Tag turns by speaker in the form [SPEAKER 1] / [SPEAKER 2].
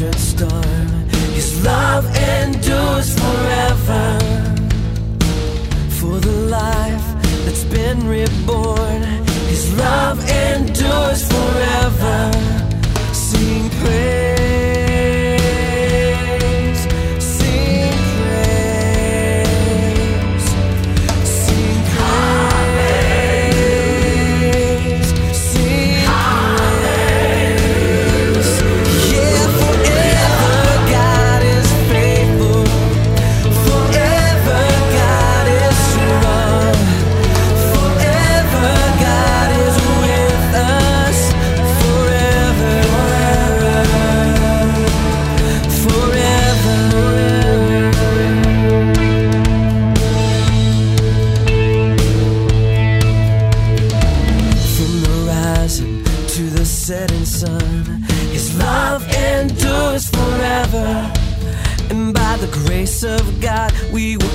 [SPEAKER 1] desert storm. His love endures forever. For the life that's been reborn, His love endures forever. Sing praise, sing praise, sing praise, sing praise. Yeah, forever God is faithful. Forever God is strong. Forever God is with us. Forever, forever, from the rising to the setting sun, His love endures forever. And by the grace of God we